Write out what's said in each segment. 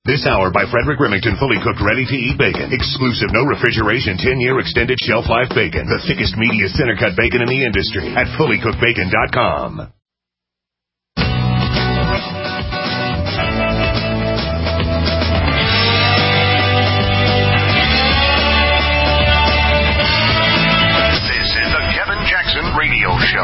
This hour by Frederick Remington, fully cooked, ready-to-eat bacon. Exclusive, no refrigeration, 10-year extended shelf life bacon. The thickest, meatiest, center-cut bacon in the industry at fullycookedbacon.com. This is the Kevin Jackson Radio Show.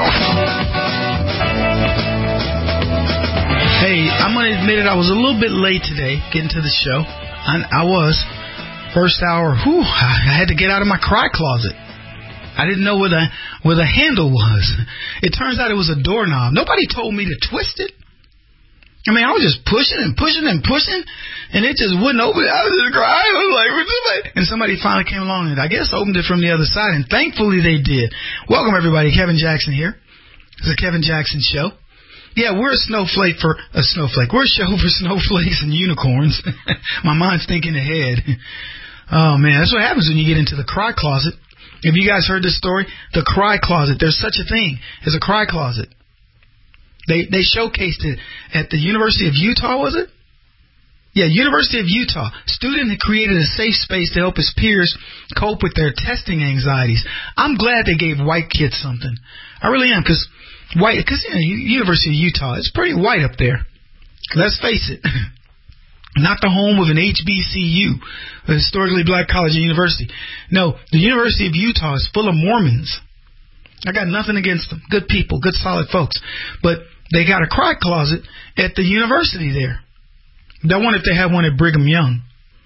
Hey, I'm going to admit it, I was a little bit late today getting to the show. I was. First hour, I had to get out of my cry closet. I didn't know where the handle was. It turns out it was a doorknob. Nobody told me to twist it. I mean, I was just pushing and pushing and pushing, and it just wouldn't open. I was just crying. I was like, and somebody finally came along and I guess opened it from the other side, and thankfully they did. Welcome, everybody. Kevin Jackson here. It's the Kevin Jackson Show. Yeah, we're a snowflake. We're a show for snowflakes and unicorns. My mind's thinking ahead. Oh, man, that's what happens when you get into the cry closet. Have you guys heard this story? The cry closet. There's such a thing as a cry closet. They showcased it at the University of Utah, was it? Yeah, University of Utah. Student had created a safe space to help his peers cope with their testing anxieties. I'm glad they gave white kids something. I really am, because University of Utah, it's pretty white up there. Let's face it. Not the home of an HBCU, a historically black college and university. No, the University of Utah is full of Mormons. I got nothing against them. Good people, good solid folks. But they got a cry closet at the university there. I wonder if they have one at Brigham Young.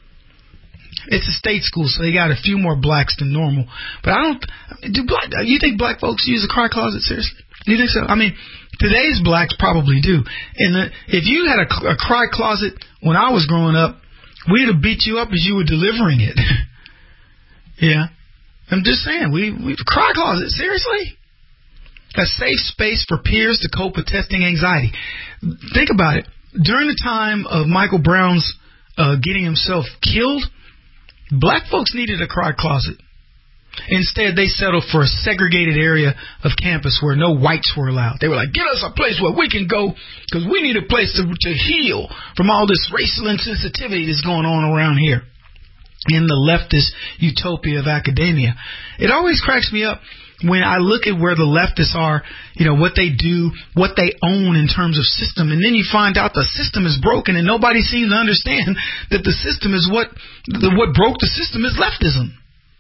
It's a state school, so they got a few more blacks than normal. But you think black folks use a cry closet, seriously? Do you think so? I mean, today's blacks probably do. And if you had a cry closet when I was growing up, we'd have beat you up as you were delivering it. Yeah. I'm just saying, we cry closet, seriously? A safe space for peers to cope with testing anxiety. Think about it. During the time of Michael Brown's getting himself killed, black folks needed a cry closet. Instead, they settled for a segregated area of campus where no whites were allowed. They were like, get us a place where we can go because we need a place to heal from all this racial insensitivity that's going on around here in the leftist utopia of academia. It always cracks me up when I look at where the leftists are, what they do, what they own in terms of system, and then you find out the system is broken and nobody seems to understand that the system is what broke the system is leftism.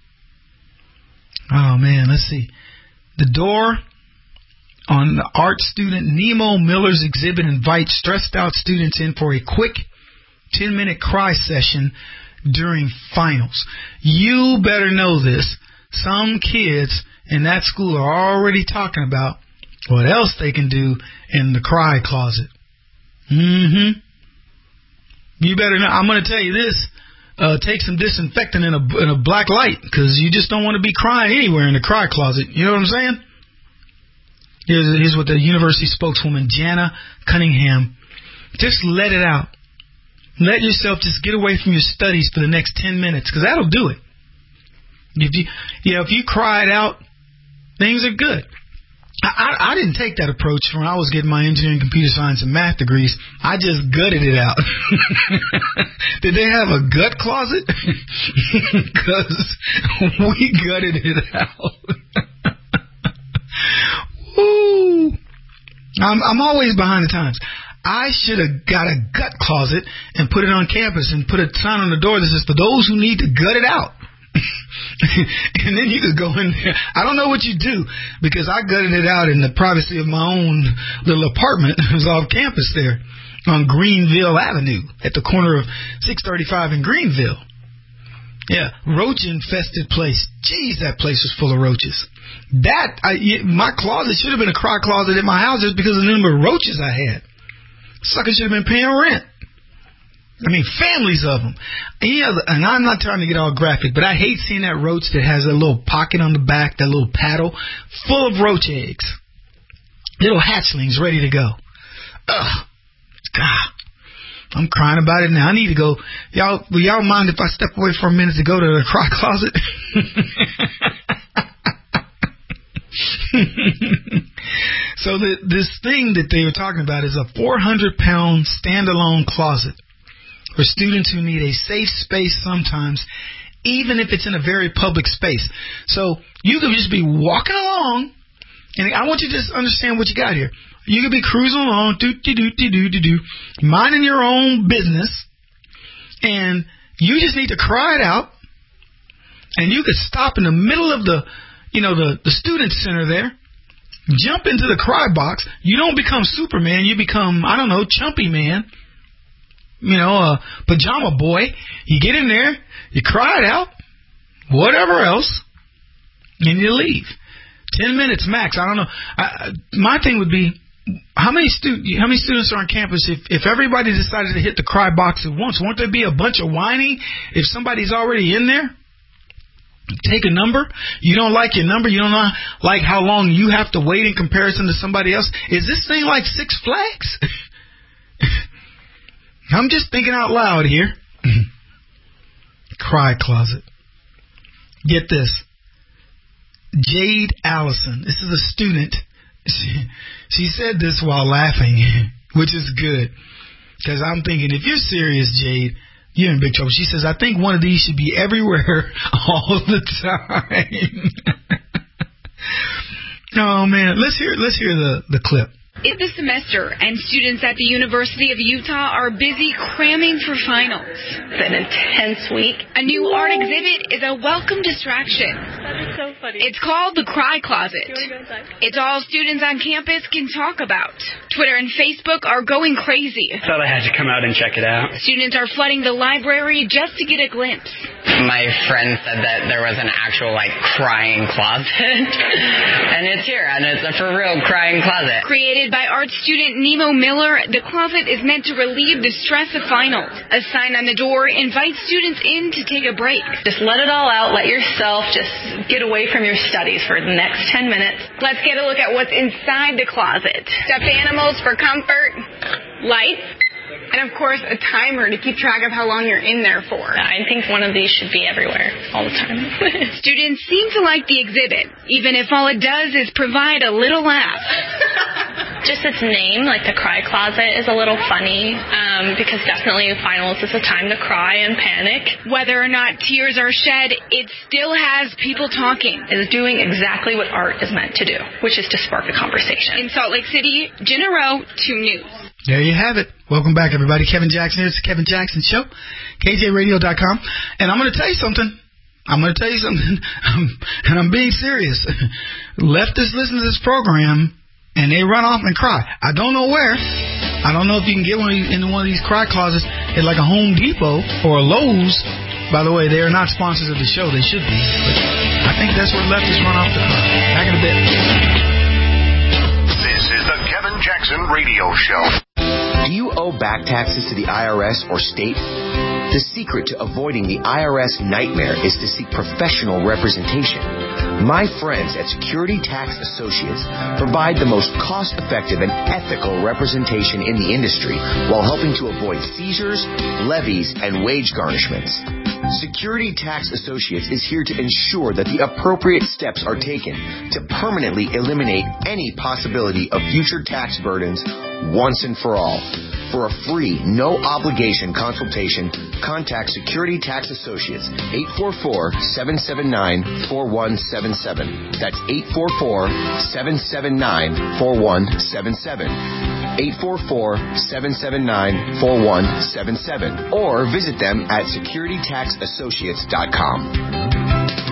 Oh, man, let's see. The door on the art student Nemo Miller's exhibit invites stressed out students in for a quick 10-minute cry session during finals. You better know this. Some kids in that school are already talking about what else they can do in the cry closet. You better know. I'm going to tell you this. Take some disinfectant in a black light, because you just don't want to be crying anywhere in the cry closet. You know what I'm saying? Here's what the university spokeswoman Jana Cunningham. Just let it out. Let yourself just get away from your studies for the next 10 minutes, because that'll do it. If you cry it out, things are good. I didn't take that approach when I was getting my engineering, computer science, and math degrees. I just gutted it out. Did they have a gut closet? Because we gutted it out. Woo! I'm always behind the times. I should have got a gut closet and put it on campus and put a sign on the door that says, for those who need to gut it out. And then you could go in there. I don't know what you do, because I gutted it out in the privacy of my own little apartment. It was off campus there on Greenville Avenue at the corner of 635 in Greenville. Yeah, roach-infested place. Jeez, that place was full of roaches. My closet should have been a cry closet at my house just because of the number of roaches I had. Sucker should have been paying rent. I mean, families of them. And I'm not trying to get all graphic, but I hate seeing that roach that has a little pocket on the back, that little paddle, full of roach eggs. Little hatchlings ready to go. Ugh. God. I'm crying about it now. I need to go. Will y'all mind if I step away for a minute to go to the cry closet? So this thing that they were talking about is a 400-pound standalone closet. for students who need a safe space sometimes, even if it's in a very public space. So you could just be walking along, and I want you to just understand what you got here. You could be cruising along, minding your own business, and you just need to cry it out, and you could stop in the middle of the student center there, jump into the cry box. You don't become Superman, you become, I don't know, Chumpy Man, Pajama Boy. You get in there, you cry it out, whatever else, and you leave. 10 minutes max. I don't know. My thing would be, how many students are on campus? If everybody decided to hit the cry box at once, won't there be a bunch of whining if somebody's already in there? Take a number. You don't like your number. You don't like how long you have to wait in comparison to somebody else. Is this thing like Six Flags? I'm just thinking out loud here. Cry closet. Get this. Jade Allison. This is a student. She said this while laughing, which is good. Because I'm thinking, if you're serious, Jade, you're in big trouble. She says, I think one of these should be everywhere all the time. Oh, man. Let's hear the clip. It's the semester, and students at the University of Utah are busy cramming for finals. It's an intense week. A new art exhibit is a welcome distraction. That is so funny. It's called the Cry Closet. It's all students on campus can talk about. Twitter and Facebook are going crazy. I thought I had to come out and check it out. Students are flooding the library just to get a glimpse. My friend said that there was an actual, crying closet. And it's here, and it's a for real crying closet. Created by art student Nemo Miller, the closet is meant to relieve the stress of finals. A sign on the door invites students in to take a break. Just let it all out. Let yourself just get away from your studies for the next 10 minutes. Let's get a look at what's inside the closet. Stuffed animals for comfort, lights, and of course a timer to keep track of how long you're in there for. I think one of these should be everywhere all the time. Students seem to like the exhibit, even if all it does is provide a little laugh. Just its name, the Cry Closet, is a little funny, because definitely finals is a time to cry and panic. Whether or not tears are shed, it still has people talking. It is doing exactly what art is meant to do, which is to spark a conversation. In Salt Lake City, Jenna Rowe, 2 News. There you have it. Welcome back, everybody. Kevin Jackson here. It's the Kevin Jackson Show. KJRadio.com. And I'm going to tell you something. And I'm being serious. Leftists listen to this program, and they run off and cry. I don't know where. I don't know if you can get in one of these cry closets at a Home Depot or a Lowe's. By the way, they are not sponsors of the show. They should be. But I think that's where leftists run off to cry. Back in a bit. This is the Kevin Jackson Radio Show. Do you owe back taxes to the IRS or state? The secret to avoiding the IRS nightmare is to seek professional representation. My friends at Security Tax Associates provide the most cost-effective and ethical representation in the industry while helping to avoid seizures, levies, and wage garnishments. Security Tax Associates is here to ensure that the appropriate steps are taken to permanently eliminate any possibility of future tax burdens once and for all. For a free, no-obligation consultation, contact Security Tax Associates, 844-779-4177. That's 844-779-4177. 844-779-4177. Or visit them at securitytaxassociates.com.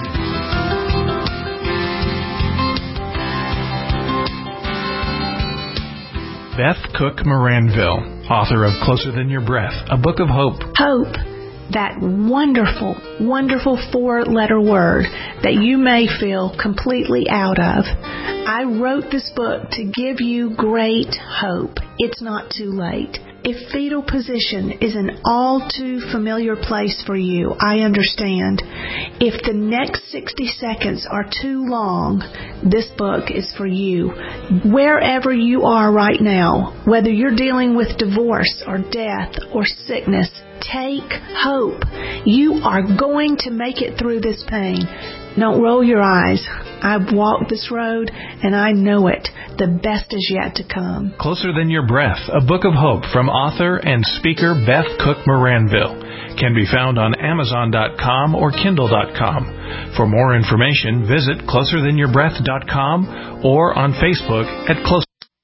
Beth Cook Moranville, author of Closer Than Your Breath, a book of hope. Hope, that wonderful, wonderful 4-letter word that you may feel completely out of. I wrote this book to give you great hope. It's not too late. If fetal position is an all too familiar place for you, I understand. If the next 60 seconds are too long, this book is for you. Wherever you are right now, whether you're dealing with divorce or death or sickness, take hope. You are going to make it through this pain. Don't roll your eyes. I've walked this road, and I know it. The best is yet to come. Closer Than Your Breath, a book of hope from author and speaker Beth Cook Moranville, can be found on Amazon.com or Kindle.com. For more information, visit CloserThanYourBreath.com or on Facebook at Closer.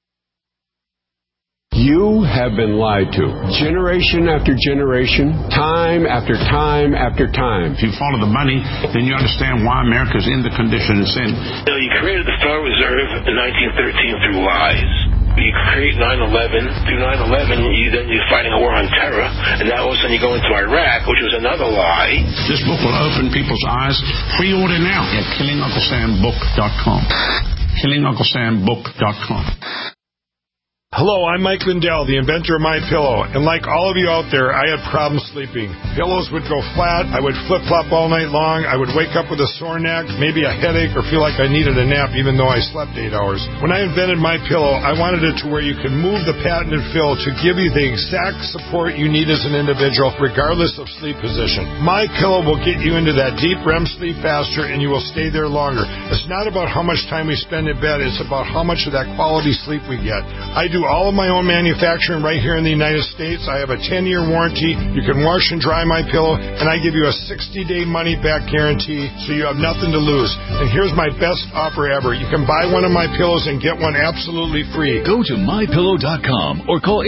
You have been lied to. Generation after generation, time after time after time. If you follow the money, then you understand why America's in the condition it's in. You created the Federal Reserve in 1913 through lies. You create 9/11. Through 9/11, you're fighting a war on terror, and now all of a sudden you go into Iraq, which was another lie. This book will open people's eyes. Pre-order now at KillingUncleSamBook.com. KillingUncleSamBook.com. Hello, I'm Mike Lindell, the inventor of MyPillow, and like all of you out there, I had problems sleeping. Pillows would go flat, I would flip-flop all night long, I would wake up with a sore neck, maybe a headache, or feel like I needed a nap even though I slept 8 hours. When I invented MyPillow, I wanted it to where you can move the patented fill to give you the exact support you need as an individual, regardless of sleep position. MyPillow will get you into that deep REM sleep faster, and you will stay there longer. It's not about how much time we spend in bed, it's about how much of that quality sleep we get. I do all of my own manufacturing right here in the United States. I have a 10-year warranty. You can wash and dry my pillow, and I give you a 60-day money-back guarantee, so you have nothing to lose. And here's my best offer ever. You can buy one of my pillows and get one absolutely free. Go to MyPillow.com or call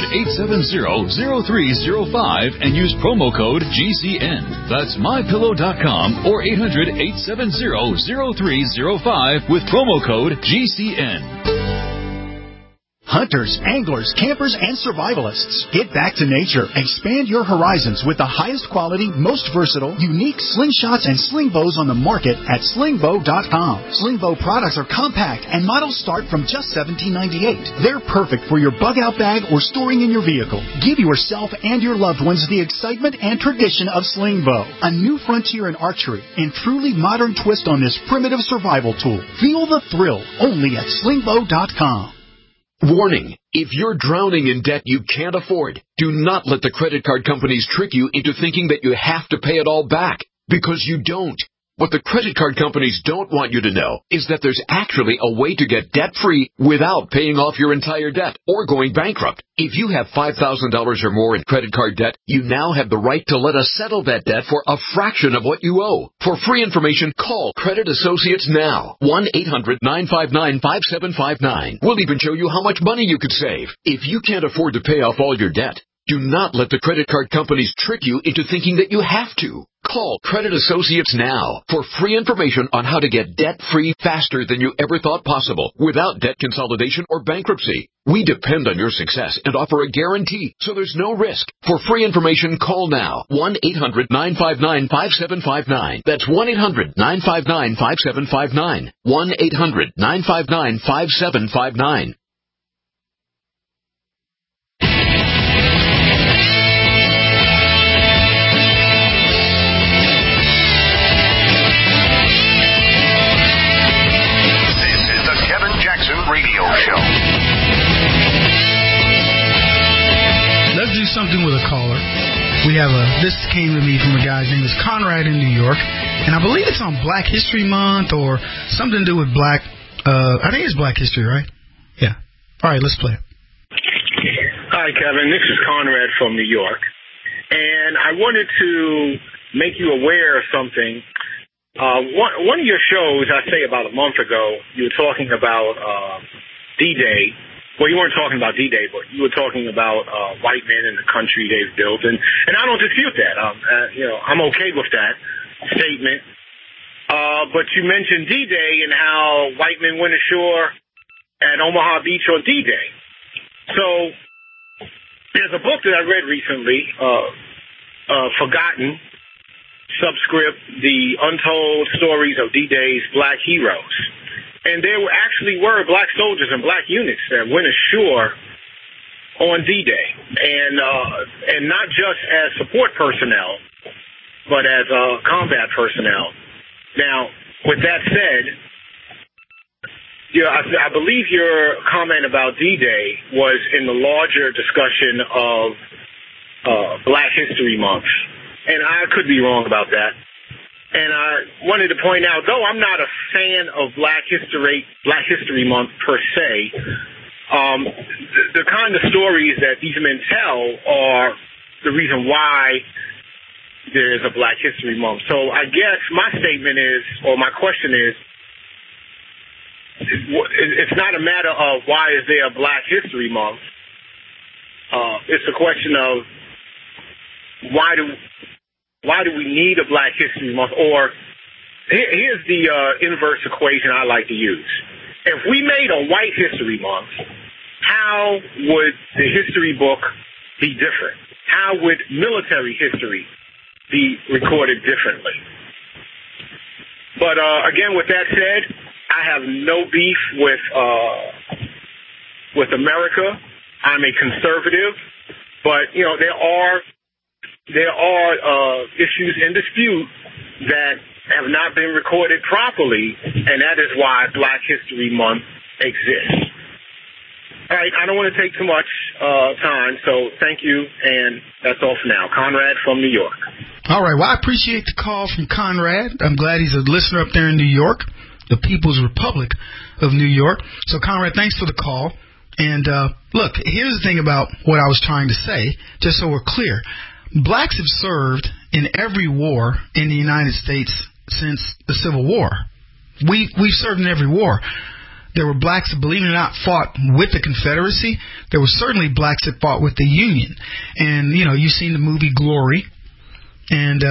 800-870-0305 and use promo code GCN. That's MyPillow.com or 800-870-0305 with promo code GCN. Hunters, anglers, campers, and survivalists. Get back to nature. Expand your horizons with the highest quality, most versatile, unique slingshots and sling bows on the market at slingbow.com. Slingbow products are compact and models start from just $17.98. They're perfect for your bug-out bag or storing in your vehicle. Give yourself and your loved ones the excitement and tradition of Slingbow, a new frontier in archery and truly modern twist on this primitive survival tool. Feel the thrill only at slingbow.com. Warning, if you're drowning in debt you can't afford, do not let the credit card companies trick you into thinking that you have to pay it all back, because you don't. What the credit card companies don't want you to know is that there's actually a way to get debt-free without paying off your entire debt or going bankrupt. If you have $5,000 or more in credit card debt, you now have the right to let us settle that debt for a fraction of what you owe. For free information, call Credit Associates now. 1-800-959-5759. We'll even show you how much money you could save. If you can't afford to pay off all your debt, do not let the credit card companies trick you into thinking that you have to. Call Credit Associates now for free information on how to get debt-free faster than you ever thought possible without debt consolidation or bankruptcy. We depend on your success and offer a guarantee, so there's no risk. For free information, call now. 1-800-959-5759. That's 1-800-959-5759. 1-800-959-5759. Radio show. Let's do something with a caller. This came to me from a guy, his name is Conrad in New York, and I believe it's on Black History Month or something to do with I think it's Black History, right? Yeah. All right, let's play it. Hi, Kevin. This is Conrad from New York, and I wanted to make you aware of something. One of your shows, I say about a month ago, you were talking about D-Day. Well, you weren't talking about D-Day, but you were talking about white men in the country they've built, and I don't dispute that. I'm okay with that statement. But you mentioned D-Day and how white men went ashore at Omaha Beach on D-Day. So there's a book that I read recently, Forgotten. Subscript, The Untold Stories of D-Day's Black Heroes. And there were black soldiers and black units that went ashore on D-Day. And not just as support personnel, but as combat personnel. Now, with that said, I believe your comment about D-Day was in the larger discussion of Black History Month. And I could be wrong about that. And I wanted to point out, though I'm not a fan of Black History Month per se, the kind of stories that these men tell are the reason why there is a Black History Month. So I guess my statement is, or my question is, it's not a matter of why is there a Black History Month. It's a question of why do we need a Black History Month? Or here's the inverse equation I like to use. If we made a White History Month, how would the history book be different? How would military history be recorded differently? But again, with that said, I have no beef with America. I'm a conservative, but there are issues in dispute that have not been recorded properly, and that is why Black History Month exists. All right, I don't want to take too much time, so thank you, and that's all for now. Conrad from New York. All right, well, I appreciate the call from Conrad. I'm glad he's a listener up there in New York, the People's Republic of New York. So, Conrad, thanks for the call. And look, here's the thing about what I was trying to say, just so we're clear. Blacks have served in every war in the United States since the Civil War. We've served in every war. There were blacks that, believe it or not, fought with the Confederacy. There were certainly blacks that fought with the Union. And, you've seen the movie Glory. And,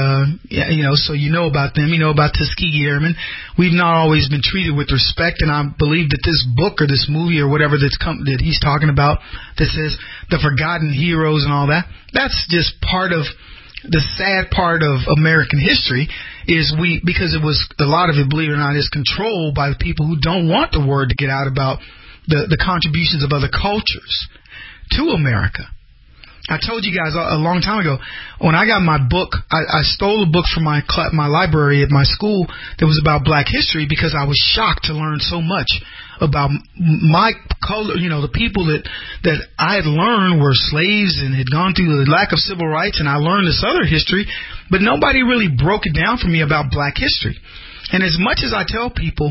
so you know about them. You know about Tuskegee Airmen. We've not always been treated with respect, and I believe that this book or this movie or whatever that he's talking about that says the forgotten heroes and all that, that's just part of the sad part of American history is because it was, a lot of it, believe it or not, is controlled by the people who don't want the word to get out about the contributions of other cultures to America. I told you guys a long time ago, when I got my book, I stole a book from my library at my school that was about Black history because I was shocked to learn so much about my color, the people that I had learned were slaves and had gone through the lack of civil rights, and I learned this other history, but nobody really broke it down for me about Black history. And as much as I tell people,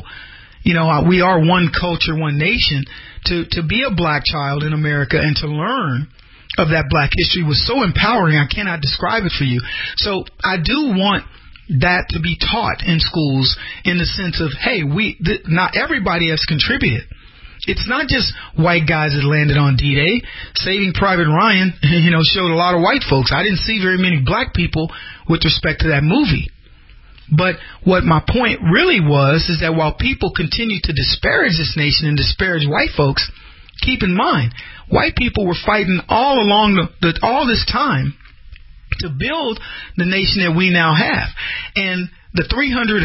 we are one culture, one nation, to be a black child in America and to learn of that Black history was so empowering, I cannot describe it for you. So I do want that to be taught in schools in the sense of, hey, not everybody has contributed. It's not just white guys that landed on D-Day. Saving Private Ryan, showed a lot of white folks. I didn't see very many black people with respect to that movie. But what my point really was is that while people continue to disparage this nation and disparage white folks, keep in mind, white people were fighting all along all this time to build the nation that we now have. And the 386,000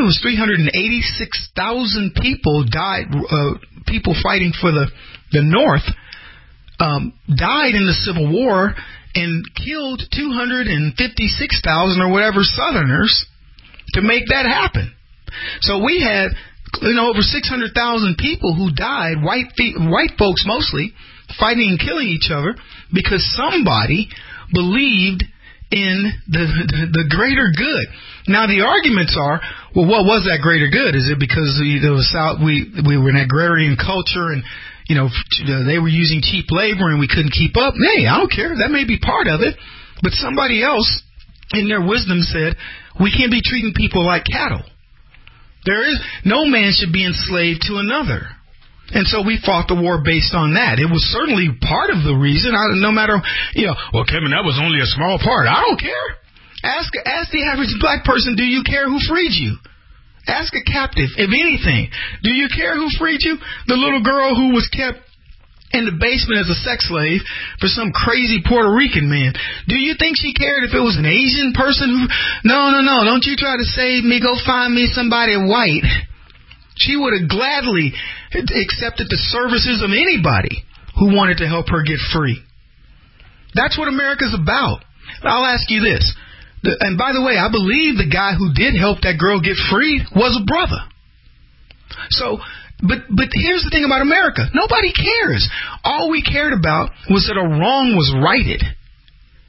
people died, people fighting for the North, died in the Civil War and killed 256,000 or whatever Southerners to make that happen. So we had over 600,000 people who died, white folks mostly, fighting and killing each other because somebody believed in the greater good. Now the arguments are, well, what was that greater good? Is it because we were an agrarian culture and they were using cheap labor and we couldn't keep up? Hey, I don't care. That may be part of it, but somebody else in their wisdom said we can't be treating people like cattle. No man should be enslaved to another. And so we fought the war based on that. It was certainly part of the reason. No matter, well, Kevin, that was only a small part. I don't care. Ask the average black person, do you care who freed you? Ask a captive, if anything. Do you care who freed you? The little girl who was kept in the basement as a sex slave for some crazy Puerto Rican man. Do you think she cared if it was an Asian person who... No. Don't you try to save me. Go find me somebody white. She would have gladly accepted the services of anybody who wanted to help her get free. That's what America's about. I'll ask you this. And by the way, I believe the guy who did help that girl get free was a brother. So, but here's the thing about America. Nobody cares. All we cared about was that a wrong was righted.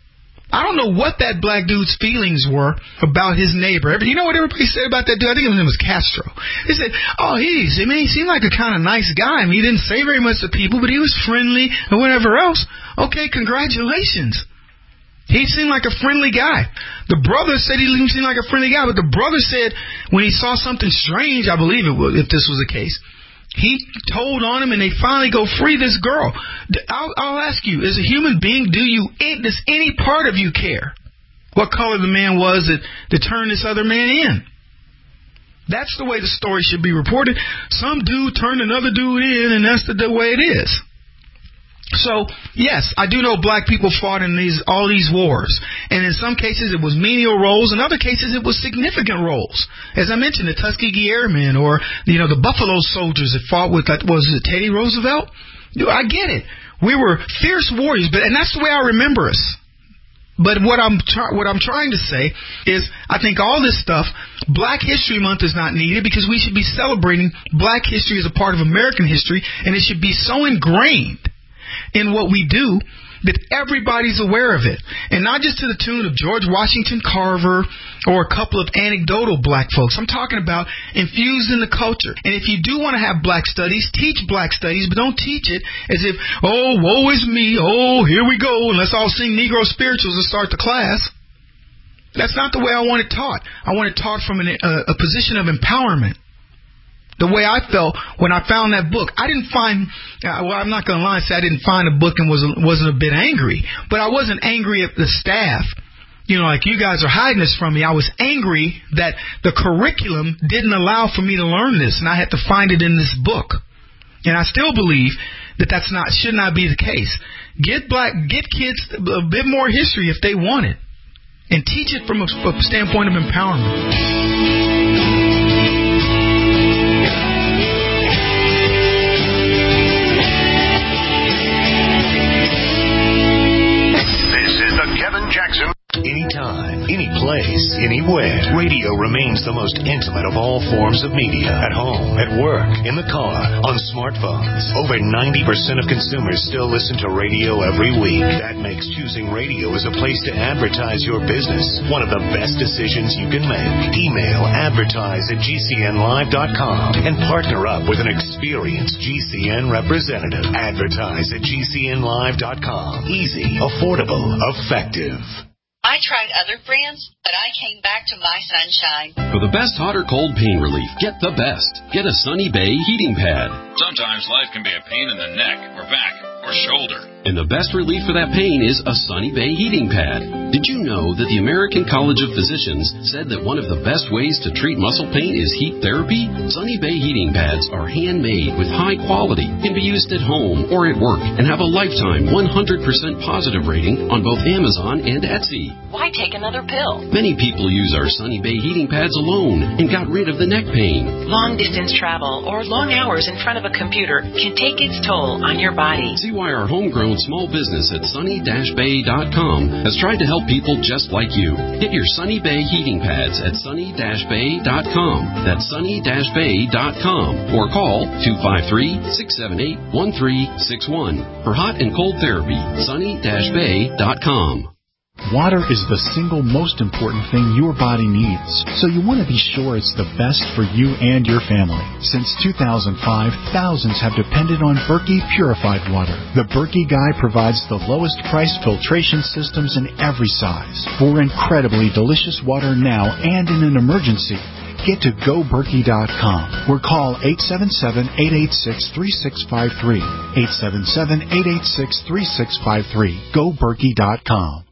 I don't know what that black dude's feelings were about his neighbor. You know what everybody said about that dude? I think his name was Castro. They said, he seemed like a kind of nice guy. I mean, he didn't say very much to people, but he was friendly and whatever else. Okay, congratulations. He seemed like a friendly guy. The brother said he seemed like a friendly guy, but the brother said when he saw something strange, I believe it was, if this was the case, he told on him, and they finally go free this girl. I'll ask you, as a human being, does any part of you care what color the man was that turned this other man in? That's the way the story should be reported. Some dude turned another dude in, and that's the way it is. So, yes, I do know black people fought in all these wars. And in some cases it was menial roles. In other cases it was significant roles. As I mentioned, the Tuskegee Airmen or, the Buffalo Soldiers that fought with, was it Teddy Roosevelt? I get it. We were fierce warriors, and that's the way I remember us. But what I'm trying to say is I think all this stuff, Black History Month is not needed because we should be celebrating black history as a part of American history, and it should be so ingrained in what we do that everybody's aware of it. And not just to the tune of George Washington Carver or a couple of anecdotal black folks. I'm talking about infused in the culture. And if you do want to have black studies, teach black studies, but don't teach it as if, woe is me, here we go, and let's all sing Negro spirituals and start the class. That's not the way I want it taught. I want it taught from a position of empowerment. The way I felt when I found that book, I didn't find, I'm not going to lie and say I didn't find a book and wasn't a bit angry. But I wasn't angry at the staff, like you guys are hiding this from me. I was angry that the curriculum didn't allow for me to learn this, and I had to find it in this book. And I still believe that should not be the case. Get kids a bit more history if they want it, and teach it from a standpoint of empowerment. Jackson. Anytime, any place, anywhere. Radio remains the most intimate of all forms of media. At home, at work, in the car, on smartphones. Over 90% of consumers still listen to radio every week. That makes choosing radio as a place to advertise your business one of the best decisions you can make. Email advertise@gcnlive.com and partner up with an experienced GCN representative. Advertise@gcnlive.com. Easy, affordable, effective. I tried other brands, but I came back to My Sunshine. For the best hot or cold pain relief, get the best. Get a Sunny Bay heating pad. Sometimes life can be a pain in the neck or back or shoulder. And the best relief for that pain is a Sunny Bay heating pad. Did you know that the American College of Physicians said that one of the best ways to treat muscle pain is heat therapy? Sunny Bay heating pads are handmade with high quality, can be used at home or at work, and have a lifetime 100% positive rating on both Amazon and Etsy. Why take another pill? Many people use our Sunny Bay heating pads alone and got rid of the neck pain. Long distance travel or long hours in front of a computer can take its toll on your body. See why our homegrown small business at sunny-bay.com has tried to help people just like you. Get your Sunny Bay heating pads at sunny-bay.com. That's sunny-bay.com. Or call 253-678-1361 for hot and cold therapy. sunny-bay.com. Water is the single most important thing your body needs, so you want to be sure it's the best for you and your family. Since 2005, thousands have depended on Berkey purified water. The Berkey Guy provides the lowest price filtration systems in every size for incredibly delicious water now and in an emergency. Get to GoBerkey.com or call 877-886-3653. 877-886-3653. GoBerkey.com.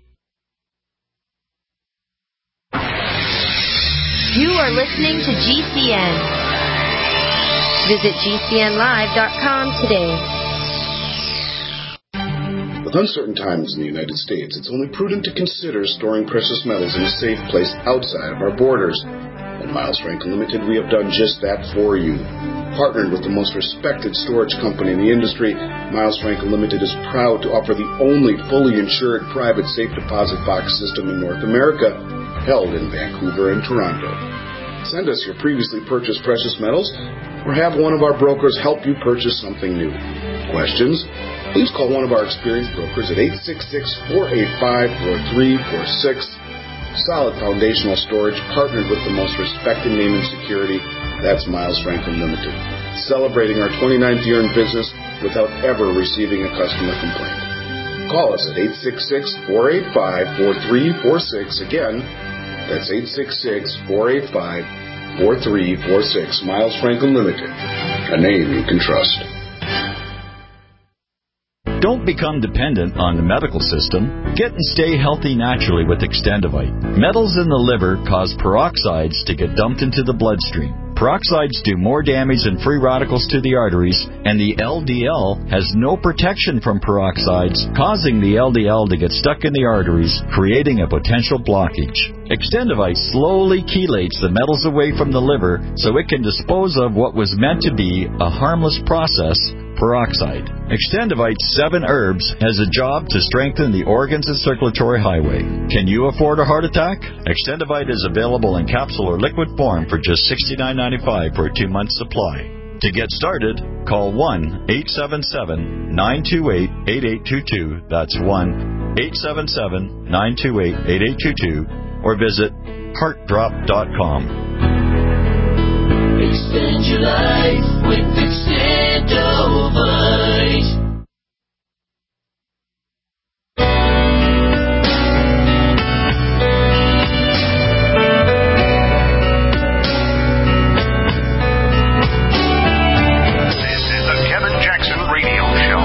You are listening to GCN. Visit GCNlive.com today. With uncertain times in the United States, it's only prudent to consider storing precious metals in a safe place outside of our borders. At Miles Franklin Limited, we have done just that for you. Partnered with the most respected storage company in the industry, Miles Franklin Limited is proud to offer the only fully insured private safe deposit box system in North America, held in Vancouver and Toronto. Send us your previously purchased precious metals or have one of our brokers help you purchase something new. Questions? please call one of our experienced brokers at 866-485-4346. Solid foundational storage partnered with the most respected name in security. That's Miles Franklin Limited. Celebrating our 29th year in business without ever receiving a customer complaint. Call us at 866-485-4346. Again, that's 866-485-4346. Miles Franklin Limited, a name you can trust. Don't become dependent on the medical system. Get and stay healthy naturally with Extendivite. Metals in the liver cause peroxides to get dumped into the bloodstream. Peroxides do more damage than free radicals to the arteries, and the LDL has no protection from peroxides, causing the LDL to get stuck in the arteries, creating a potential blockage. Extendivite slowly chelates the metals away from the liver so it can dispose of what was meant to be a harmless process, peroxide. Extendivite's 7 herbs has a job to strengthen the organs and circulatory highway. Can you afford a heart attack? Extendivite is available in capsule or liquid form for just $69.95 for a 2-month supply. To get started, call 1-877-928-8822. That's 1-877-928-8822. Or visit heartdrop.com. Extend your life with Extendivite. This is the Kevin Jackson Radio Show.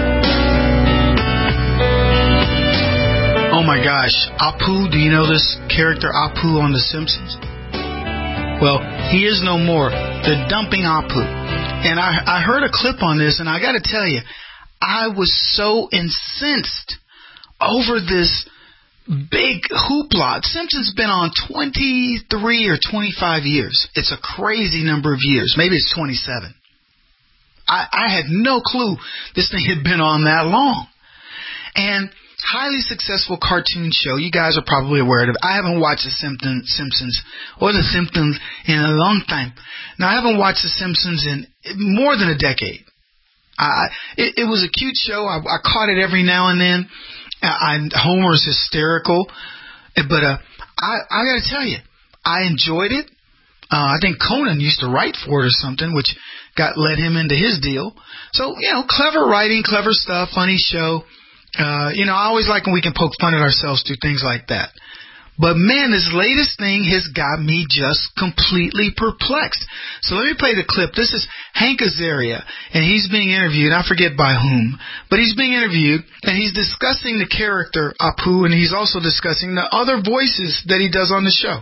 Oh my gosh, Apu, do you know this character Apu on The Simpsons? Well, he is no more. They're dumping Apu. And I heard a clip on this, and I got to tell you, I was so incensed over this big hoopla. Simpsons been on 23 or 25 years. It's a crazy number of years. Maybe it's 27. I had no clue this thing had been on that long. And highly successful cartoon show. You guys are probably aware of it. I haven't watched The Simpsons or The Simpsons in a long time. Now, I haven't watched The Simpsons in more than a decade. It was a cute show. I caught it every now and then. Homer's hysterical. But I got to tell you, I enjoyed it. I think Conan used to write for it or something, which led him into his deal. So, clever writing, clever stuff, funny show. I always like when we can poke fun at ourselves through things like that. But man, this latest thing has got me just completely perplexed. So let me play the clip. This is Hank Azaria, and he's being interviewed. I forget by whom, but he's being interviewed, and he's discussing the character Apu, and he's also discussing the other voices that he does on the show.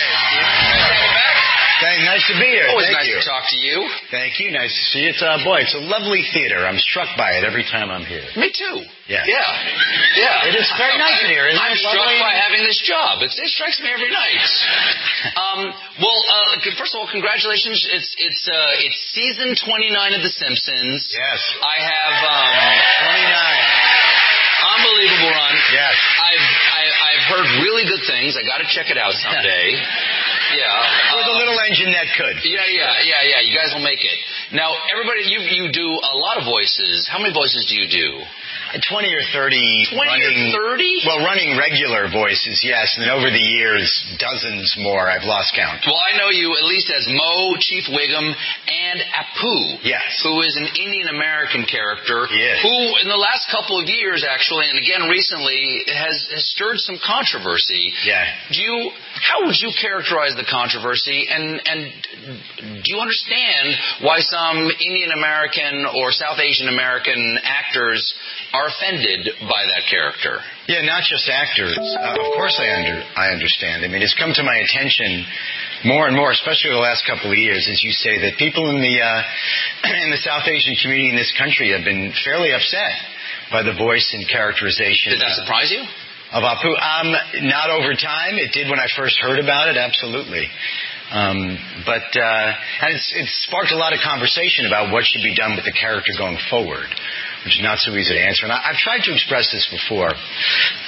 Nice to be here. Always Thank nice you. to talk to you. Thank you. Nice to see you. It's a lovely theater. I'm struck by it every time I'm here. Me too. Yeah. Yeah. It is very nice in here, isn't I'm it? struck Lovely? by having this job. It strikes me every night. First of all, congratulations. It's season 29 of The Simpsons. Yes. I have 29. Unbelievable run. Yes. I've heard really good things. I got to check it out someday. Yeah. With a little engine that could. Yeah. You guys will make it. Now, everybody, you do a lot of voices. How many voices do you do? 20 or 30. 20 or 30? Well, running regular voices, yes. And then over the years, dozens more. I've lost count. Well, I know you at least as Mo, Chief Wiggum, and Apu. Yes. Who is an Indian American character. Yes. Who, in the last couple of years, actually, and again recently, has stirred some controversy. Yeah. How would you characterize the controversy? And do you understand why some Indian American or South Asian American actors are offended by that character? Yeah, not just actors. Of course I understand. I mean, it's come to my attention more and more, especially the last couple of years, as you say, that people in the South Asian community in this country have been fairly upset by the voice and characterization. Did that surprise you? Of Apu? Not over time. It did when I first heard about it, absolutely. And it's sparked a lot of conversation about what should be done with the character going forward, which is not so easy to answer. And I've tried to express this before.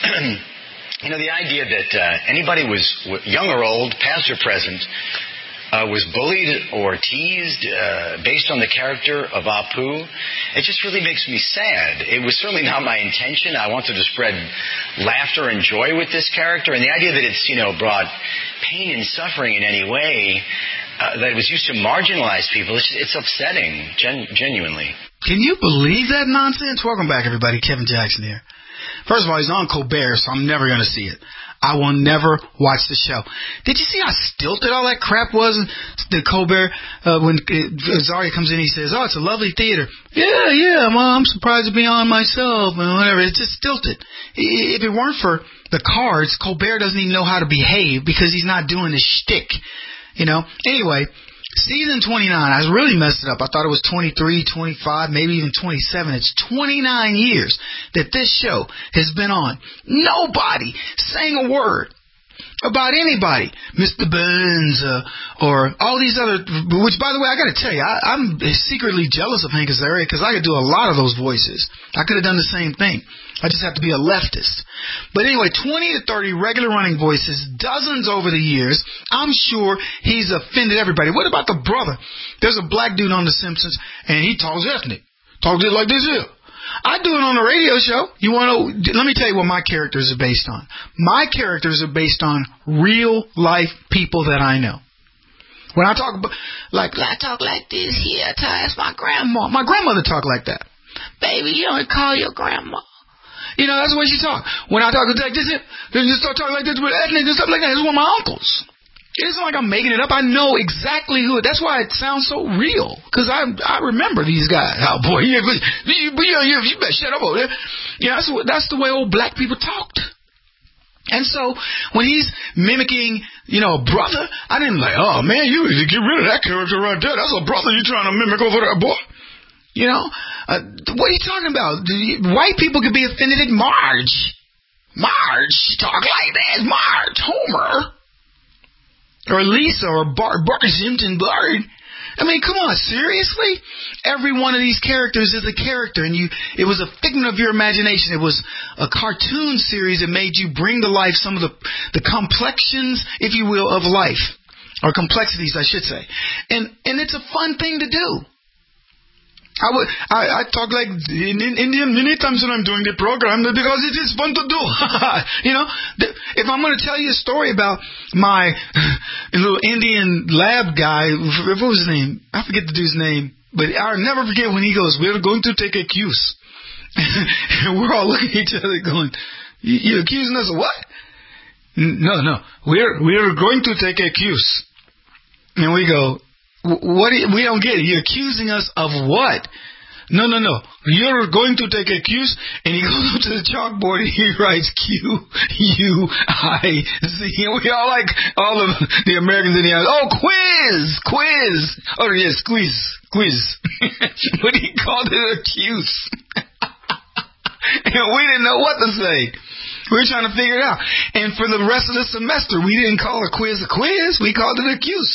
The idea that anybody was young or old, past or present, was bullied or teased based on the character of Apu. It just really makes me sad. It was certainly not my intention. I wanted to spread laughter and joy with this character, and the idea that it's, brought pain and suffering in any way, that it was used to marginalize people, it's upsetting, genuinely. Can you believe that nonsense? Welcome back, everybody. Kevin Jackson here. First of all, he's on Colbert, so I'm never going to see it. I will never watch the show. Did you see how stilted all that crap was? The Colbert, when Azaria comes in, he says, "Oh, it's a lovely theater." Yeah, Mom, I'm surprised to be on myself, and whatever. It's just stilted. If it weren't for the cards, Colbert doesn't even know how to behave because he's not doing his shtick. Anyway, season 29, I really messed it up. I thought it was 23, 25, maybe even 27. It's 29 years that this show has been on. Nobody saying a word about anybody. Mr. Burns or all these other, which, by the way, I got to tell you, I'm secretly jealous of Hank Azaria because I could do a lot of those voices. I could have done the same thing. I just have to be a leftist. But anyway, 20 to 30 regular running voices, dozens over the years. I'm sure he's offended everybody. What about the brother? There's a black dude on The Simpsons, and he talks ethnic. Talks it like this here. I do it on a radio show. You want to? Let me tell you what my characters are based on. My characters are based on real life people that I know. When I talk about, I talk like this here. That's my grandma. My grandmother talked like that. Baby, you don't call your grandma. That's the way she talks. When I talk like this, then you start talking like this with ethnic and stuff like that. This is one of my uncles. It isn't like I'm making it up. I know exactly who. That's why it sounds so real. Because I remember these guys. Oh boy, you better shut up over there. Yeah, that's the way old black people talked. And so when he's mimicking, a brother, I didn't oh man, you get rid of that character right there. That's a brother you're trying to mimic over there, boy. What are you talking about? White people could be offended at Marge. Marge, talk like that. Marge, Homer. Or Lisa, or Bart Simpson, Bart. I mean, come on, seriously? Every one of these characters is a character, and it was a figment of your imagination. It was a cartoon series that made you bring to life some of the complexions, if you will, of life. Or complexities, I should say. And it's a fun thing to do. I talk like in Indian many times when I'm doing the program because it is fun to do. If I'm going to tell you a story about my little Indian lab guy, what was his name? I forget the dude's name, but I'll never forget when he goes, "We're going to take a cuse." And we're all looking at each other going, "You accusing us of what?" No. We're going to take a cuse. And we go, "What? We don't get it. You're accusing us of what?" No. You're going to take a cuse, and he goes up to the chalkboard and he writes Q-U-I-Z. And we all like all of the Americans in the house. Oh, quiz. Oh yes, quiz. But he called it a cuse, and we didn't know what to say. We were trying to figure it out. And for the rest of the semester, we didn't call a quiz. We called it a cuse.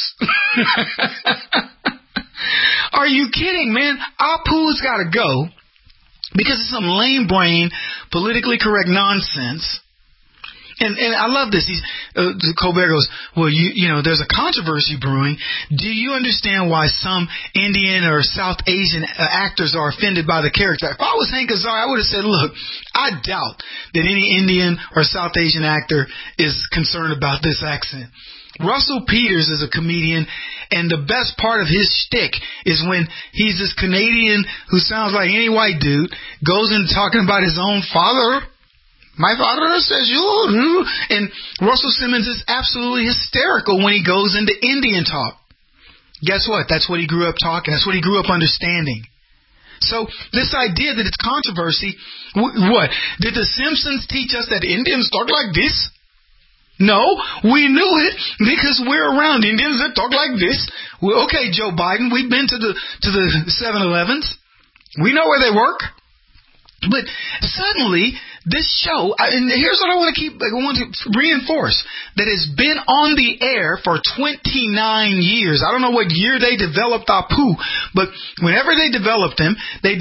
Are you kidding, man? Apu's got to go because it's some lame brain, politically correct nonsense. And I love this. Colbert goes, "Well, there's a controversy brewing. Do you understand why some Indian or South Asian actors are offended by the character?" If I was Hank Azaria, I would have said, "Look, I doubt that any Indian or South Asian actor is concerned about this accent." Russell Peters is a comedian, and the best part of his shtick is when he's this Canadian who sounds like any white dude, goes in talking about his own father. "My father says you." And Russell Simmons is absolutely hysterical when he goes into Indian talk. Guess what? That's what he grew up talking. That's what he grew up understanding. So this idea that it's controversy, what? Did The Simpsons teach us that Indians talk like this? No, we knew it because we're around Indians that talk like this. Well, okay, Joe Biden, we've been to the 7-Elevens. We know where they work. But suddenly, this show, and here's what I want to reinforce, that has been on the air for 29 years. I don't know what year they developed Apu, but whenever they developed them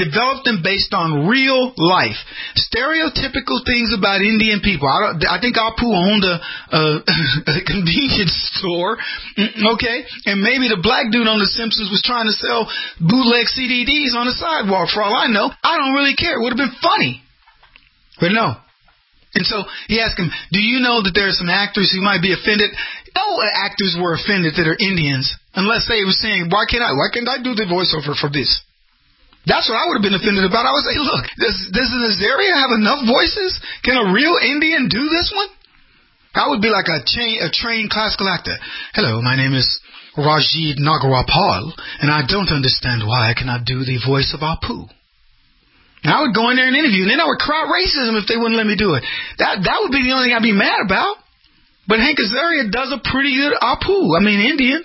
based on real life. Stereotypical things about Indian people. I think Apu owned a convenience store, okay? And maybe the black dude on The Simpsons was trying to sell bootleg CDs on the sidewalk. For all I know, I don't really care. It would have been funny. But no. And so he asked him, do you know that there are some actors who might be offended? No actors were offended that are Indians, unless they were saying, why can't I do the voiceover for this? That's what I would have been offended about. I would say, look, does Azaria have enough voices? Can a real Indian do this one? I would be like a trained classical actor. Hello, my name is Rajid Nagarwapal, and I don't understand why I cannot do the voice of Apu. And I would go in there and interview, and then I would cry racism if they wouldn't let me do it. That would be the only thing I'd be mad about. But Hank Azaria does a pretty good Apu. I mean, Indian.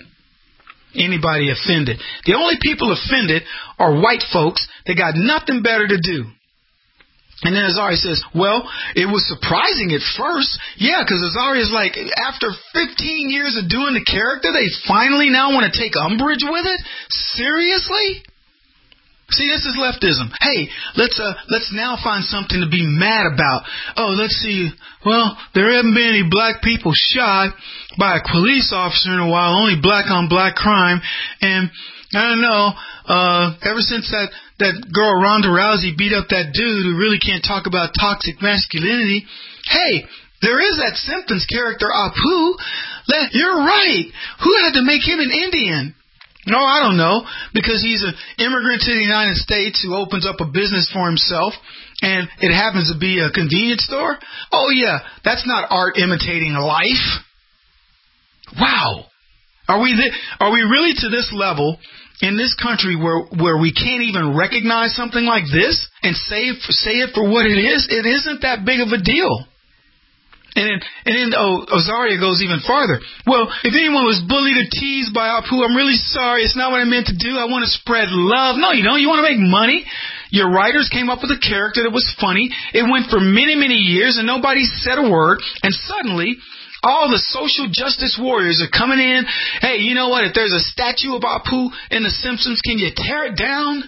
Anybody offended? The only people offended are white folks that got nothing better to do. And then Azaria says, well, it was surprising at first. Yeah, because Azaria's like, after 15 years of doing the character, they finally now want to take umbrage with it? Seriously? See, this is leftism. Hey, let's now find something to be mad about. Oh, let's see. Well, there haven't been any black people shot by a police officer in a while, only black on black crime. And I don't know, ever since that girl Ronda Rousey beat up that dude who really can't talk about toxic masculinity. Hey, there is that Simpsons character Apu. You're right. Who had to make him an Indian? No, I don't know, because he's an immigrant to the United States who opens up a business for himself, and it happens to be a convenience store. Oh, yeah, that's not art imitating life. Wow. Are we really to this level in this country where we can't even recognize something like this and say it for what it is? It isn't that big of a deal. And then Azaria goes even farther. Well, if anyone was bullied or teased by Apu, I'm really sorry. It's not what I meant to do. I want to spread love. No, you don't. You want to make money. Your writers came up with a character that was funny. It went for many, many years, and nobody said a word. And suddenly, all the social justice warriors are coming in. Hey, you know what? If there's a statue of Apu in The Simpsons, can you tear it down?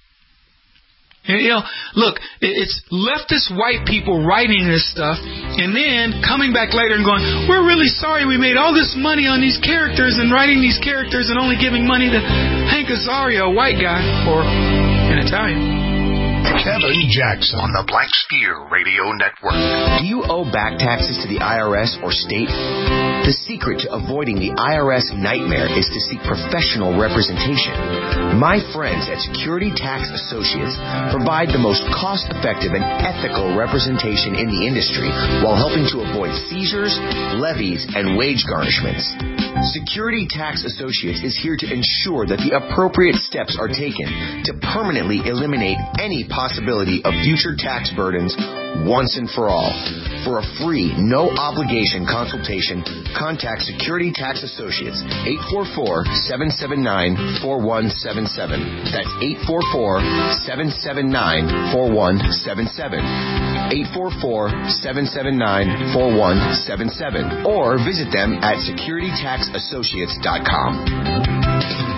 You know, look, it's leftist white people writing this stuff and then coming back later and going, we're really sorry we made all this money on these characters and writing these characters and only giving money to Hank Azaria, a white guy, or an Italian. Kevin Jackson on the Black Spear Radio Network. Do you owe back taxes to the IRS or state? The secret to avoiding the IRS nightmare is to seek professional representation. My friends at Security Tax Associates provide the most cost-effective and ethical representation in the industry while helping to avoid seizures, levies, and wage garnishments. Security Tax Associates is here to ensure that the appropriate steps are taken to permanently eliminate any possibility of future tax burdens once and for all. For a free, no-obligation consultation, contact Security Tax Associates, 844-779-4177. That's 844-779-4177. 844-779-4177. Or visit them at securitytaxassociates.com.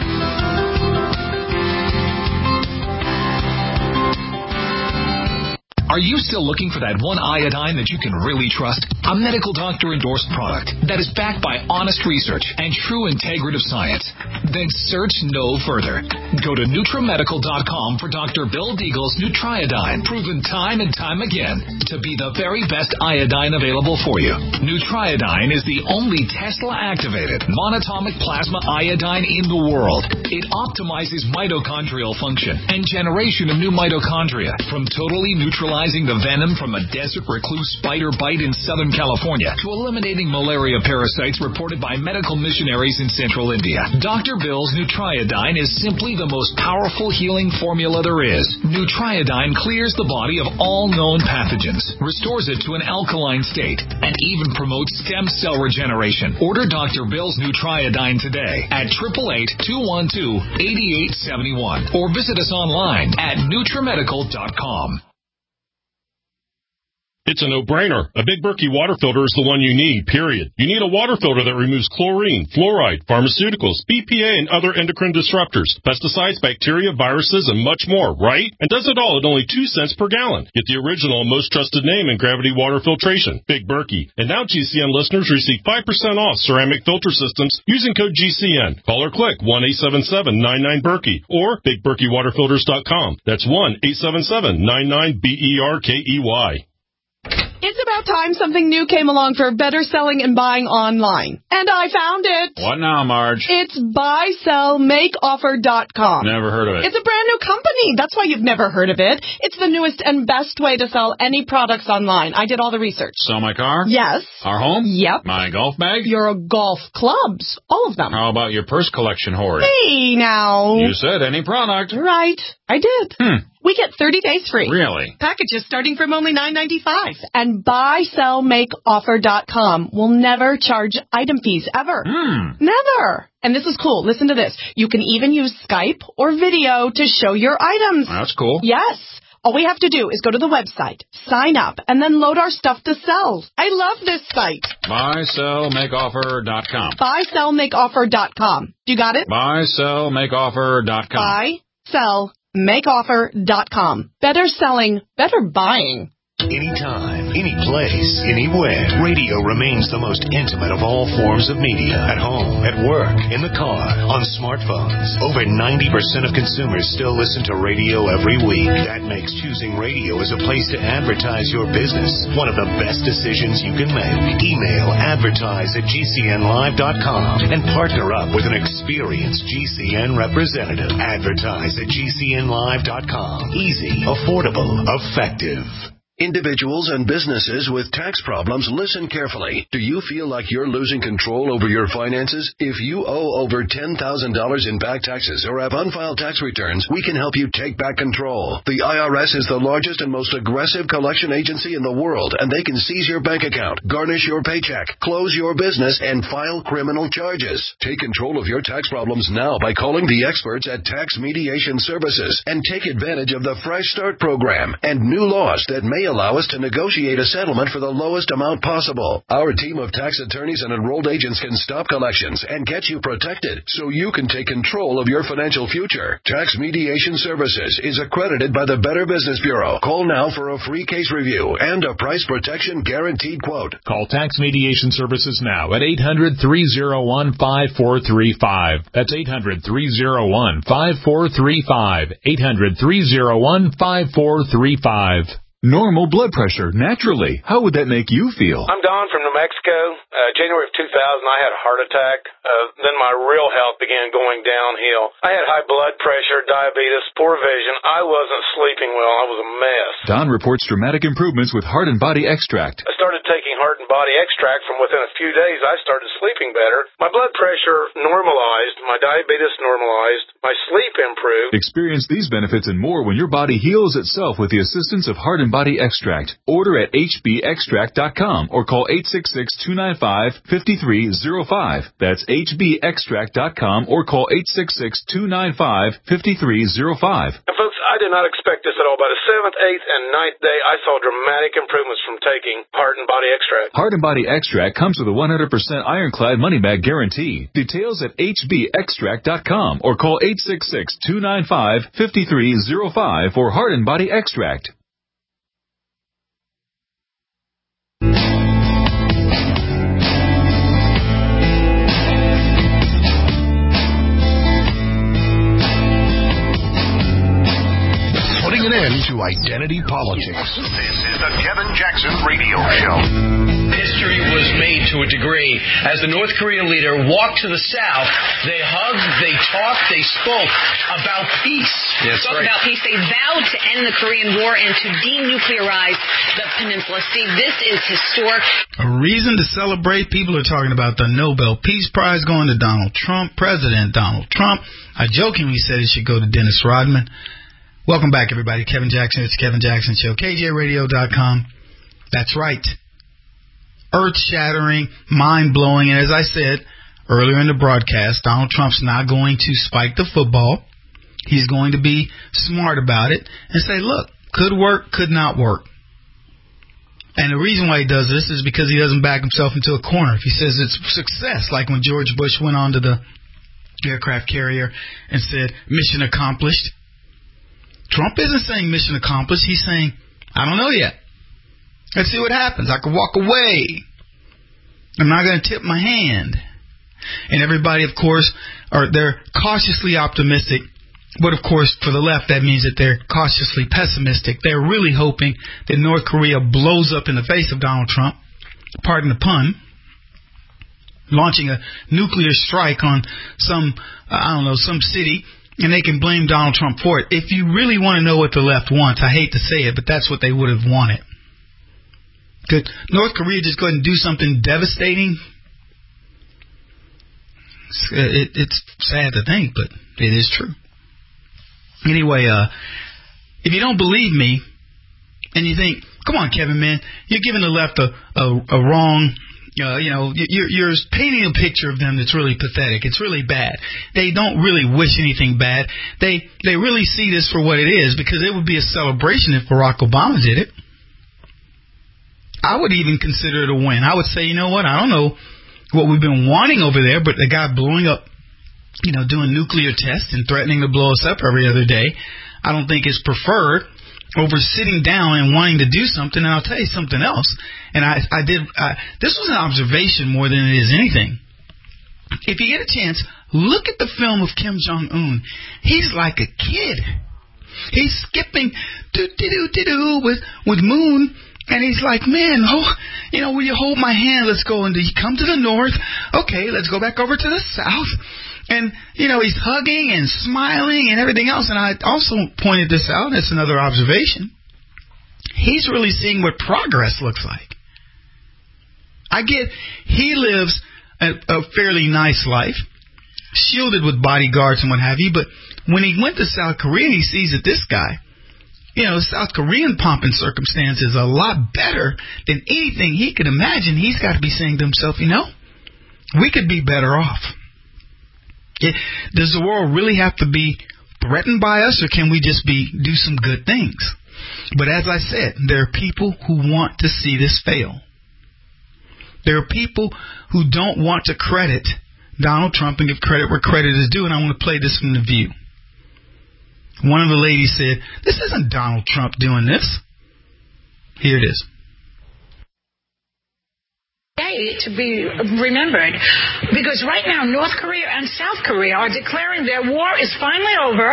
Are you still looking for that one iodine that you can really trust? A medical doctor endorsed product that is backed by honest research and true integrative science? Then search no further. Go to NutriMedical.com for Dr. Bill Deagle's Nutriodine, proven time and time again to be the very best iodine available for you. Nutriodine is the only Tesla-activated monatomic plasma iodine in the world. It optimizes mitochondrial function and generation of new mitochondria from totally neutralizing the venom from a desert recluse spider bite in Southern California to eliminating malaria parasites reported by medical missionaries in Central India. Dr. Bill's Nutriodine is simply the most powerful healing formula there is. Nutriodine clears the body of all known pathogens, restores it to an alkaline state, and even promotes stem cell regeneration. Order Dr. Bill's Nutriodine today at 888-212-8871 or visit us online at NutriMedical.com. It's a no-brainer. A Big Berkey water filter is the one you need, period. You need a water filter that removes chlorine, fluoride, pharmaceuticals, BPA, and other endocrine disruptors, pesticides, bacteria, viruses, and much more, right? And does it all at only 2 cents per gallon. Get the original and most trusted name in gravity water filtration, Big Berkey. And now GCN listeners receive 5% off ceramic filter systems using code GCN. Call or click 1-877-99-BERKEY or BigBerkeyWaterFilters.com. That's 1-877-99-BERKEY. It's about time something new came along for better selling and buying online. And I found it. What now, Marge? It's buysellmakeoffer.com. Never heard of it. It's a brand new company. That's why you've never heard of it. It's the newest and best way to sell any products online. I did all the research. Sell my car? Yes. Our home? Yep. My golf bag? Your golf clubs. All of them. How about your purse collection hoard? Hey, now. You said any product. Right. I did. We get 30 days free. Really? Packages starting from only $9.95. And buysellmakeoffer.com will never charge item fees, ever. Never. And this is cool. Listen to this. You can even use Skype or video to show your items. That's cool. Yes. All we have to do is go to the website, sign up, and then load our stuff to sell. I love this site. Buysellmakeoffer.com. Buysellmakeoffer.com. You got it? Buysellmakeoffer.com. Buysellmakeoffer.com. Better selling, better buying. Anytime, any place, anywhere. Radio remains the most intimate of all forms of media. At home, at work, in the car, on smartphones. Over 90% of consumers still listen to radio every week. That makes choosing radio as a place to advertise your business one of the best decisions you can make. Email advertise@gcnlive.com and partner up with an experienced GCN representative. Advertise@gcnlive.com. Easy, affordable, effective. Individuals and businesses with tax problems, listen carefully. Do you feel like you're losing control over your finances? If you owe over $10,000 in back taxes or have unfiled tax returns, we can help you take back control. The IRS is the largest and most aggressive collection agency in the world, and they can seize your bank account, garnish your paycheck, close your business, and file criminal charges. Take control of your tax problems now by calling the experts at Tax Mediation Services and take advantage of the Fresh Start program and new laws that may allow us to negotiate a settlement for the lowest amount possible. Our team of tax attorneys and enrolled agents can stop collections and get you protected so you can take control of your financial future. Tax Mediation Services is accredited by the Better Business Bureau. Call now for a free case review and a price protection guaranteed quote. Call Tax Mediation Services now at 800-301-5435. That's 800-301-5435. 800-301-5435. Normal blood pressure, naturally. How would that make you feel? I'm Don from New Mexico. January of 2000, I had a heart attack. Then my real health began going downhill. I had high blood pressure, diabetes, poor vision. I wasn't sleeping well. I was a mess. Don reports dramatic improvements with Heart and Body Extract. I started taking Heart and Body Extract. From within a few days, I started sleeping better. My blood pressure normalized. My diabetes normalized. My sleep improved. Experience these benefits and more when your body heals itself with the assistance of Heart and Body Extract. Order at hbextract.com or call 866-295-5305. That's hbextract.com or call 866-295-5305. And folks, I did not expect this at all. By the 7th, 8th, and 9th day, I saw dramatic improvements from taking Heart and Body Extract. Heart and Body Extract comes with a 100% ironclad money-back guarantee. Details at hbextract.com or call 866-295-5305 for Heart and Body Extract. Putting an end to identity politics. This is the Kevin Jackson Radio Show. History was made to a degree. As the North Korean leader walked to the south, they hugged, they talked, they spoke about peace. Yes, spoke about peace. They vowed to end the Korean War and to denuclearize the peninsula. Steve, this is historic. A reason to celebrate. People are talking about the Nobel Peace Prize going to Donald Trump, President Donald Trump. I jokingly said it should go to Dennis Rodman. Welcome back, everybody. Kevin Jackson. It's Kevin Jackson Show. KJRadio.com. That's right. Earth-shattering, mind-blowing. And as I said earlier in the broadcast, Donald Trump's not going to spike the football. He's going to be smart about it and say, look, could work, could not work. And the reason why he does this is because he doesn't back himself into a corner. If he says it's success, like when George Bush went on to the aircraft carrier and said, mission accomplished. Trump isn't saying mission accomplished. He's saying, I don't know yet. Let's see what happens. I could walk away. I'm not going to tip my hand. And everybody, of course, they're cautiously optimistic. But, of course, for the left, that means that they're cautiously pessimistic. They're really hoping that North Korea blows up in the face of Donald Trump, pardon the pun, launching a nuclear strike on some city, and they can blame Donald Trump for it. If you really want to know what the left wants, I hate to say it, but that's what they would have wanted. Could North Korea just go ahead and do something devastating? It's sad to think, but it is true. Anyway, if you don't believe me, and you think, come on, Kevin, man, you're giving the left a wrong, you're painting a picture of them that's really pathetic. It's really bad. They don't really wish anything bad. They really see this for what it is, because it would be a celebration if Barack Obama did it. I would even consider it a win. I would say, you know what, I don't know what we've been wanting over there, but the guy blowing up, doing nuclear tests and threatening to blow us up every other day, I don't think is preferred over sitting down and wanting to do something. And I'll tell you something else. And this was an observation more than it is anything. If you get a chance, look at the film of Kim Jong-un. He's like a kid. He's skipping with Moon. And he's like, man, will you hold my hand? Let's go. And you come to the north. Okay, let's go back over to the south. And, he's hugging and smiling and everything else. And I also pointed this out. It's another observation. He's really seeing what progress looks like. I get he lives a fairly nice life, shielded with bodyguards and what have you. But when he went to South Korea and he sees that this guy, South Korean pomp and circumstance is a lot better than anything he could imagine. He's got to be saying to himself, we could be better off. Does the world really have to be threatened by us, or can we just do some good things? But as I said, there are people who want to see this fail. There are people who don't want to credit Donald Trump and give credit where credit is due, and I want to play this from The View. One of the ladies said, this isn't Donald Trump doing this. Here it is. To be remembered, because right now North Korea and South Korea are declaring their war is finally over.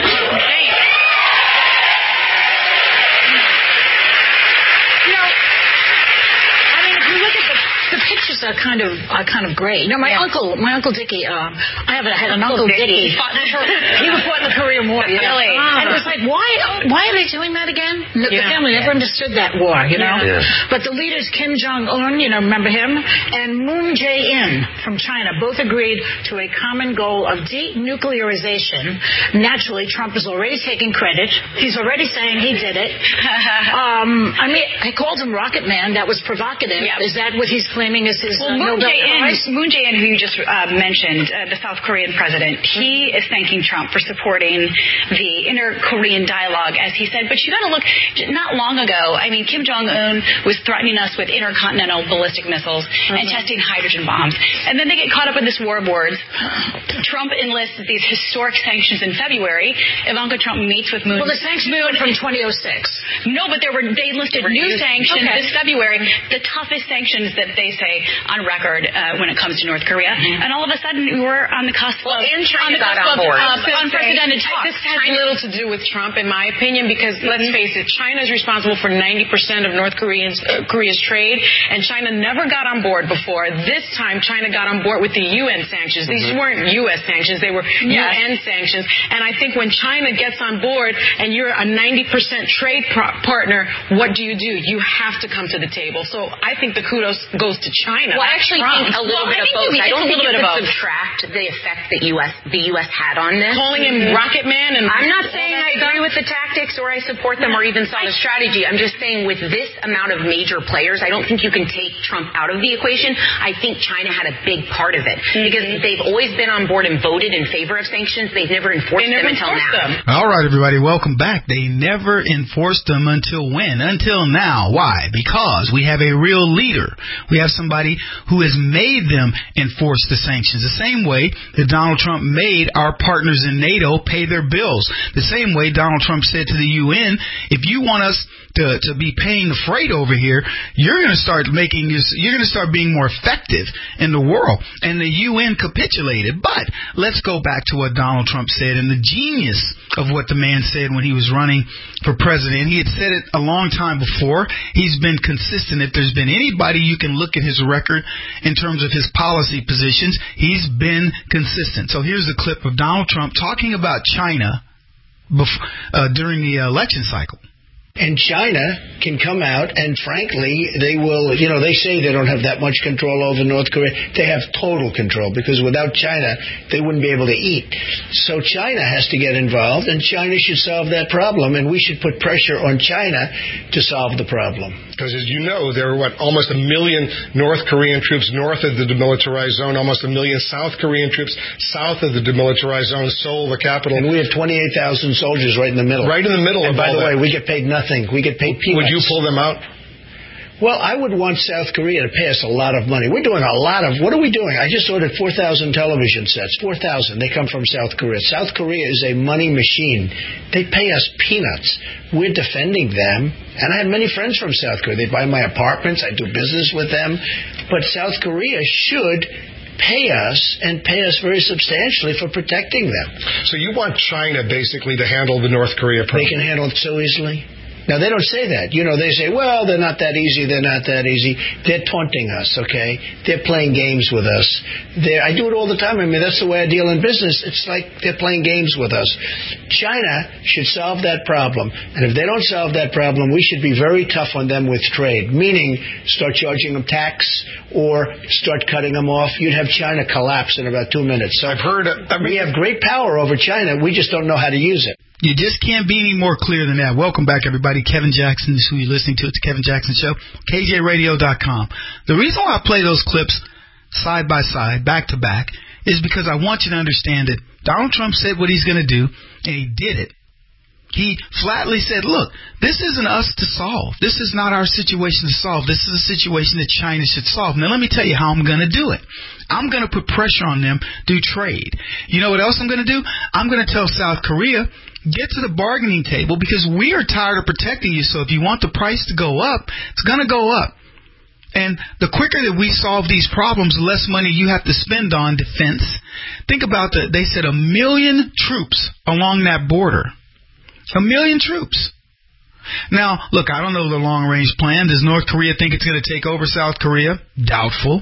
If you look at the pictures are kind of great. My uncle Dickie, I had an uncle Dickie. He was fought in the Korean War. Really? And it was like, why are they doing that again? The family never understood that war, Yeah. But the leaders Kim Jong-un, remember him, and Moon Jae-in from China both agreed to a common goal of denuclearization. Naturally, Trump is already taking credit. He's already saying he did it. I called him Rocket Man. That was provocative. Yep. Is that what he's claiming is his Moon Jae-in, who you just mentioned, the South Korean president, he is thanking Trump for supporting the inter-Korean dialogue, as he said. But you got to look, not long ago, Kim Jong-un was threatening us with intercontinental ballistic missiles and testing hydrogen bombs. And then they get caught up in this war of words. Trump enlists these historic sanctions in February. Ivanka Trump meets with Moon. Well, the sanctions were from 2006. No, but they enlisted new sanctions this February, the toughest sanctions that they say on record when it comes to North Korea. And all of a sudden, we're on the cusp of unprecedented talks. This has little to do with Trump, in my opinion, because let's face it, China is responsible for 90% of North Korea's trade, and China never got on board before. This time, China got on board with the UN sanctions. These weren't U.S. sanctions; they were UN sanctions. And I think when China gets on board and you're a 90% trade partner, what do? You have to come to the table. So I think the kudos goes sanctions to China. Well, I actually think a little bit of both. I don't think you could subtract the effect that the U.S. had on this. Calling him Rocket Man. And I'm not saying I agree with the tactics or I support them or even saw the strategy. I'm just saying with this amount of major players, I don't think you can take Trump out of the equation. I think China had a big part of it because they've always been on board and voted in favor of sanctions. They've never enforced them until now. All right, everybody, welcome back. They never enforced them until when? Until now. Why? Because we have a real leader. We have somebody who has made them enforce the sanctions. The same way that Donald Trump made our partners in NATO pay their bills. The same way Donald Trump said to the UN, if you want us to be paying the freight over here, you're going to start being more effective in the world. And the UN capitulated. But let's go back to what Donald Trump said and the genius of what the man said when he was running for president. He had said it a long time before. He's been consistent. If there's been anybody you can look at his record in terms of his policy positions, he's been consistent. So here's the clip of Donald Trump talking about China during the election cycle. And China can come out and, frankly, they will, they say they don't have that much control over North Korea. They have total control because without China, they wouldn't be able to eat. So China has to get involved, and China should solve that problem, and we should put pressure on China to solve the problem. Because, as you know, there are, almost 1 million North Korean troops north of the demilitarized zone, almost 1 million South Korean troops south of the demilitarized zone, Seoul, the capital. And we have 28,000 soldiers right in the middle. Right in the middle and of all that. And by the way, we get paid nothing. We get paid peanuts. Would you pull them out? Well, I would want South Korea to pay us a lot of money. We're doing a lot of... What are we doing? I just ordered 4,000 television sets. 4,000. They come from South Korea. South Korea is a money machine. They pay us peanuts. We're defending them. And I have many friends from South Korea. They buy my apartments. I do business with them. But South Korea should pay us and pay us very substantially for protecting them. So you want China basically to handle the North Korea problem? They can handle it so easily. Now, they don't say that. They say, well, they're not that easy, they're not that easy. They're taunting us, okay? They're playing games with us. I do it all the time. I mean, that's the way I deal in business. It's like they're playing games with us. China should solve that problem. And if they don't solve that problem, we should be very tough on them with trade, meaning start charging them tax or start cutting them off. You'd have China collapse in about 2 minutes. So we have great power over China. We just don't know how to use it. You just can't be any more clear than that. Welcome back, everybody. Kevin Jackson is who you're listening to. It's the Kevin Jackson Show. KJRadio.com. The reason why I play those clips side by side, back to back, is because I want you to understand that Donald Trump said what he's going to do, and he did it. He flatly said, look, this isn't us to solve. This is not our situation to solve. This is a situation that China should solve. Now, let me tell you how I'm going to do it. I'm going to put pressure on them through trade. You know what else I'm going to do? I'm going to tell South Korea, get to the bargaining table because we are tired of protecting you. So if you want the price to go up, it's going to go up. And the quicker that we solve these problems, the less money you have to spend on defense. Think about that. They said 1 million troops along that border. 1 million troops. Now, look, I don't know the long-range plan. Does North Korea think it's going to take over South Korea? Doubtful.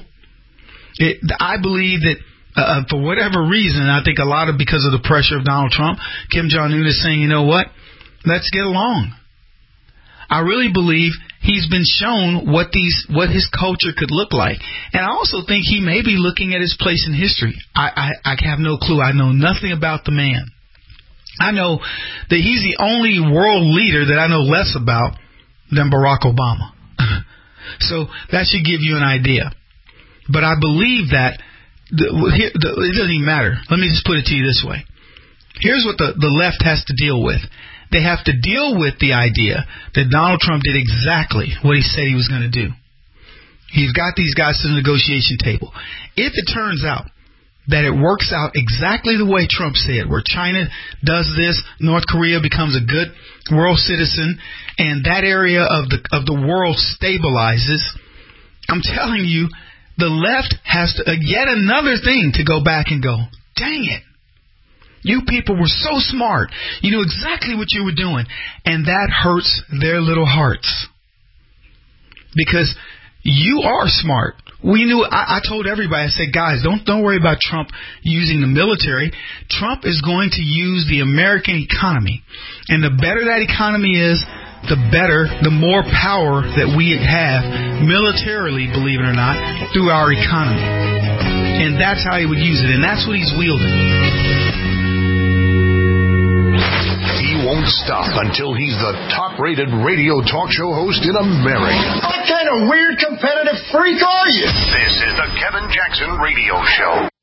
I believe that for whatever reason, I think a lot of because of the pressure of Donald Trump, Kim Jong-un is saying, you know what? Let's get along. I really believe he's been shown what his culture could look like. And I also think he may be looking at his place in history. I have no clue. I know nothing about the man. I know that he's the only world leader that I know less about than Barack Obama. So that should give you an idea. But I believe that it doesn't even matter. Let me just put it to you this way. Here's what the left has to deal with. They have to deal with the idea that Donald Trump did exactly what he said he was going to do. He's got these guys to the negotiation table. If it turns out that it works out exactly the way Trump said, where China does this, North Korea becomes a good world citizen, and that area of the world stabilizes, I'm telling you, the left has yet another thing to go back and go, dang it. You people were so smart. You knew exactly what you were doing. And that hurts their little hearts. Because you are smart. We knew. I told everybody, I said, guys, don't worry about Trump using the military. Trump is going to use the American economy. And the better that economy is, the better, the more power that we have militarily, believe it or not, through our economy. And that's how he would use it, and that's what he's wielding. He won't stop until he's the top-rated radio talk show host in America. What kind of weird competitive freak are you? This is the Kevin Jackson Radio Show.